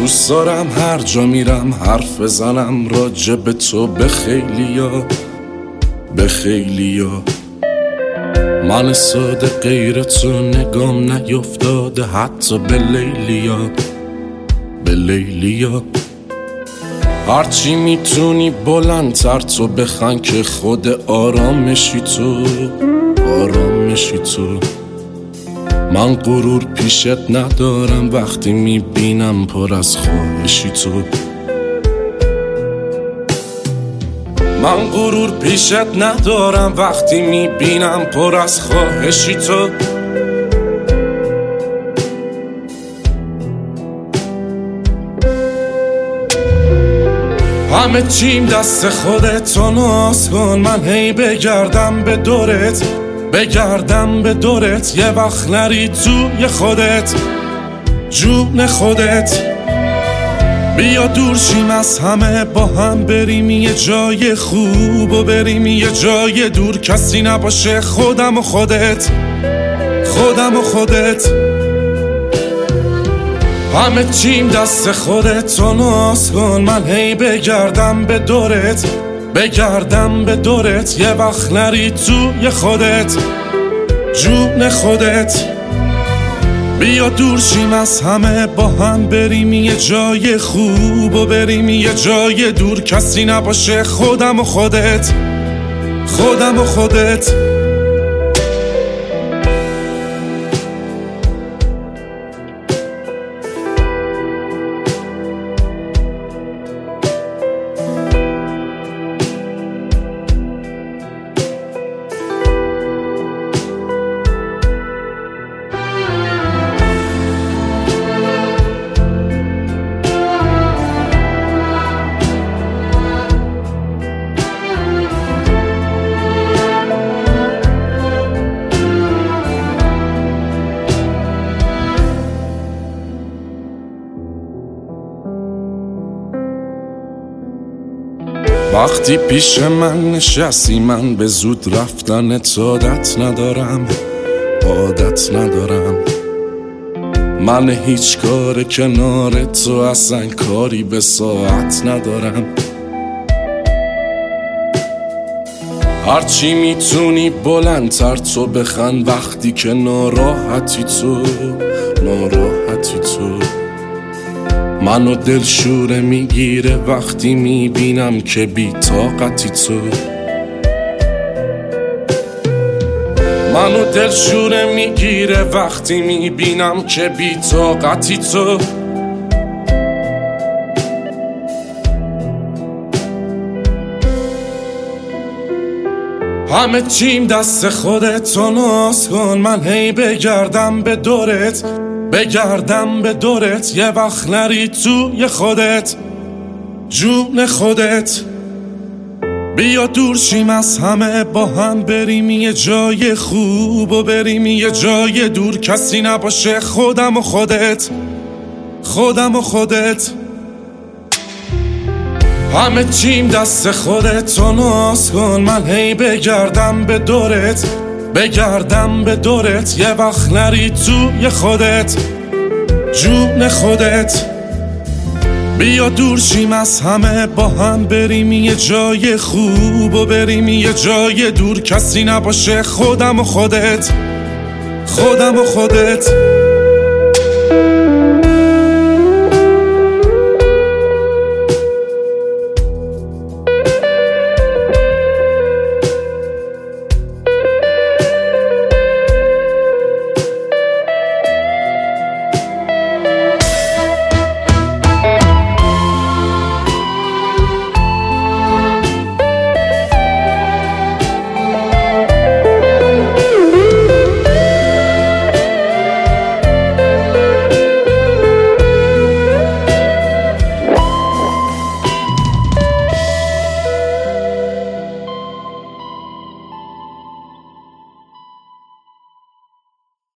دوست دارم هر جا میرم حرف بزنم راجع به تو به خیلیا، به خیلیا. من ساده غیر تو نگام نیفتاده حتی به لیلیا، به لیلیا. هرچی میتونی بلندتر تو بخن که خود آرامشی تو، آرامشی تو. من غرور پیشت ندارم وقتی میبینم پر از خواهشی تو. من غرور پیشت ندارم وقتی میبینم پر از خواهشی تو. همه چیم دست خودت تو ناز کن، من هی بگردم به دورت، بگردم به دورت. یه وقت نری توی خودت، جون خودت. بیا دور شیم از همه، با هم بریم یه جای خوب و بریم یه جای دور کسی نباشه، خودم و خودت، خودم و خودت. همه چیم دست خودت تو ناز کن، من هی بگردم به دورت، بگردم به دورت. یه وقت نری توی خودت، جون خودت. بیا دور شیم از همه، با هم بریم یه جای خوب و بریم یه جای دور کسی نباشه، خودم و خودت، خودم و خودت. وقتی پیش من نشستی من به زود رفتنت عادت ندارم، عادت ندارم. من هیچ کار کنار تو اصلا کاری به ساعت ندارم. هرچی میتونی بلندتر تو بخند وقتی که ناراحتی تو، ناراحتی تو. منو دلشوره میگیره وقتی میبینم که بی طاقتی تو. منو دلشوره میگیره وقتی میبینم که بی طاقتی تو. همه چیم دست خودت تو ناز کن، من هی بگردم به دورت، بگردم به دورت. یه وقت نری توی خودت، جون خودت. بیا دور شیم از همه، با هم بریم یه جای خوب و بریم یه جای دور کسی نباشه، خودم و خودت، خودم و خودت. همه چیم دست خودت تو ناز کن، من هی بگردم به دورت، بگردم به دورت. یه وقت نری توی خودت، جون خودت. بیا دور شیم از همه، با هم بریم یه جای خوب و بریم یه جای دور کسی نباشه، خودم و خودت، خودم و خودت.